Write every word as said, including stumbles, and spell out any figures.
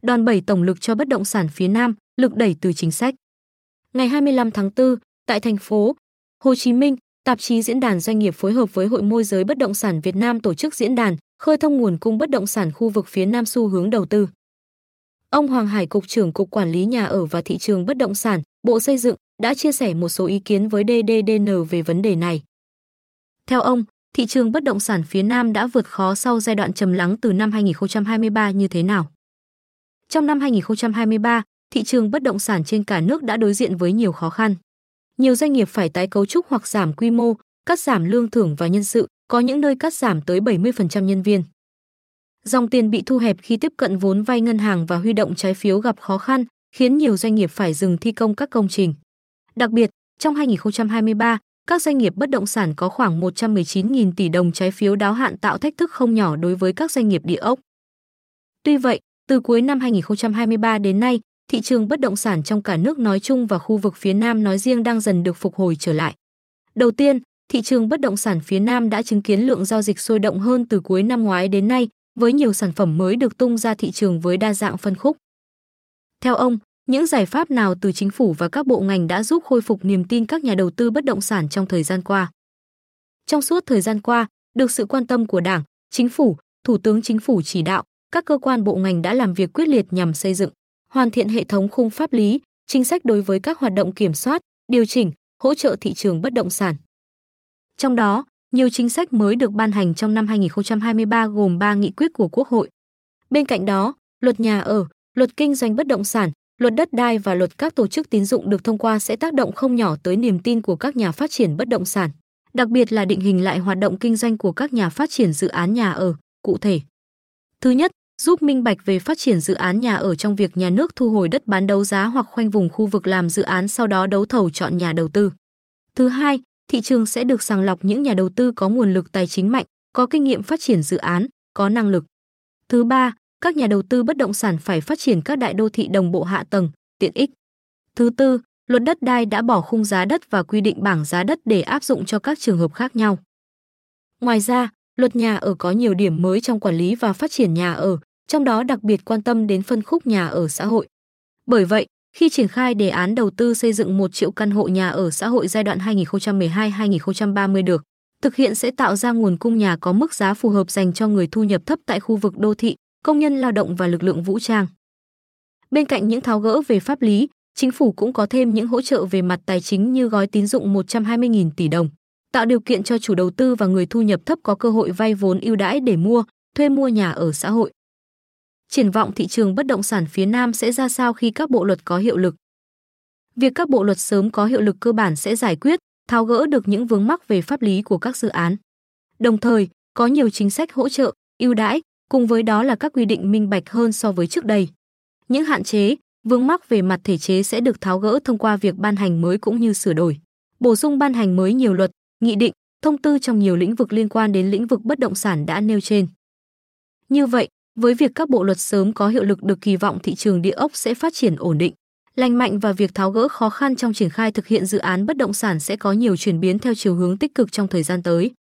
đòn bẩy tổng lực cho bất động sản phía Nam, lực đẩy từ chính sách. Ngày hai mươi lăm tháng tư, tại thành phố Hồ Chí Minh, tạp chí Diễn đàn Doanh nghiệp phối hợp với Hội môi giới bất động sản Việt Nam tổ chức diễn đàn khơi thông nguồn cung bất động sản khu vực phía Nam xu hướng đầu tư. Ông Hoàng Hải, Cục trưởng Cục Quản lý Nhà ở và Thị trường Bất động sản, Bộ Xây dựng đã chia sẻ một số ý kiến với đê đê đê en về vấn đề này. Theo ông, thị trường bất động sản phía Nam đã vượt khó sau giai đoạn trầm lắng từ năm hai nghìn không trăm hai mươi ba như thế nào? Trong năm hai nghìn không trăm hai mươi ba, thị trường bất động sản trên cả nước đã đối diện với nhiều khó khăn. Nhiều doanh nghiệp phải tái cấu trúc hoặc giảm quy mô, cắt giảm lương thưởng và nhân sự, có những nơi cắt giảm tới bảy mươi phần trăm nhân viên. Dòng tiền bị thu hẹp khi tiếp cận vốn vay ngân hàng và huy động trái phiếu gặp khó khăn, khiến nhiều doanh nghiệp phải dừng thi công các công trình. Đặc biệt, trong hai nghìn không trăm hai mươi ba, các doanh nghiệp bất động sản có khoảng một trăm mười chín nghìn tỷ đồng trái phiếu đáo hạn tạo thách thức không nhỏ đối với các doanh nghiệp địa ốc. Tuy vậy, từ cuối năm hai nghìn không trăm hai mươi ba đến nay, thị trường bất động sản trong cả nước nói chung và khu vực phía Nam nói riêng đang dần được phục hồi trở lại. Đầu tiên, thị trường bất động sản phía Nam đã chứng kiến lượng giao dịch sôi động hơn từ cuối năm ngoái đến nay, với nhiều sản phẩm mới được tung ra thị trường với đa dạng phân khúc. Theo ông, những giải pháp nào từ chính phủ và các bộ ngành đã giúp khôi phục niềm tin các nhà đầu tư bất động sản trong thời gian qua? Trong suốt thời gian qua, được sự quan tâm của Đảng, Chính phủ, Thủ tướng Chính phủ chỉ đạo, các cơ quan bộ ngành đã làm việc quyết liệt nhằm xây dựng, hoàn thiện hệ thống khung pháp lý, chính sách đối với các hoạt động kiểm soát, điều chỉnh, hỗ trợ thị trường bất động sản. Trong đó, nhiều chính sách mới được ban hành trong năm hai nghìn không trăm hai mươi ba gồm ba nghị quyết của Quốc hội. Bên cạnh đó, luật nhà ở, luật kinh doanh bất động sản, luật đất đai và luật các tổ chức tín dụng được thông qua sẽ tác động không nhỏ tới niềm tin của các nhà phát triển bất động sản, đặc biệt là định hình lại hoạt động kinh doanh của các nhà phát triển dự án nhà ở, cụ thể. Thứ nhất, giúp minh bạch về phát triển dự án nhà ở trong việc nhà nước thu hồi đất bán đấu giá hoặc khoanh vùng khu vực làm dự án sau đó đấu thầu chọn nhà đầu tư. Thứ hai, thị trường sẽ được sàng lọc những nhà đầu tư có nguồn lực tài chính mạnh, có kinh nghiệm phát triển dự án, có năng lực. Thứ ba, các nhà đầu tư bất động sản phải phát triển các đại đô thị đồng bộ hạ tầng, tiện ích. Thứ tư, luật đất đai đã bỏ khung giá đất và quy định bảng giá đất để áp dụng cho các trường hợp khác nhau. Ngoài ra, luật nhà ở có nhiều điểm mới trong quản lý và phát triển nhà ở, trong đó đặc biệt quan tâm đến phân khúc nhà ở xã hội. Bởi vậy, khi triển khai đề án đầu tư xây dựng một triệu căn hộ nhà ở xã hội giai đoạn hai nghìn không trăm mười hai đến hai nghìn không trăm ba mươi được thực hiện sẽ tạo ra nguồn cung nhà có mức giá phù hợp dành cho người thu nhập thấp tại khu vực đô thị, công nhân lao động và lực lượng vũ trang. Bên cạnh những tháo gỡ về pháp lý, chính phủ cũng có thêm những hỗ trợ về mặt tài chính như gói tín dụng một trăm hai mươi nghìn tỷ đồng, tạo điều kiện cho chủ đầu tư và người thu nhập thấp có cơ hội vay vốn ưu đãi để mua, thuê mua nhà ở xã hội. Triển vọng thị trường bất động sản phía Nam sẽ ra sao khi các bộ luật có hiệu lực? Việc các bộ luật sớm có hiệu lực cơ bản sẽ giải quyết, tháo gỡ được những vướng mắc về pháp lý của các dự án. Đồng thời, có nhiều chính sách hỗ trợ, ưu đãi, cùng với đó là các quy định minh bạch hơn so với trước đây. Những hạn chế, vướng mắc về mặt thể chế sẽ được tháo gỡ thông qua việc ban hành mới cũng như sửa đổi, bổ sung ban hành mới nhiều luật, nghị định, thông tư trong nhiều lĩnh vực liên quan đến lĩnh vực bất động sản đã nêu trên. Như vậy, với việc các bộ luật sớm có hiệu lực được kỳ vọng thị trường địa ốc sẽ phát triển ổn định, lành mạnh và việc tháo gỡ khó khăn trong triển khai thực hiện dự án bất động sản sẽ có nhiều chuyển biến theo chiều hướng tích cực trong thời gian tới.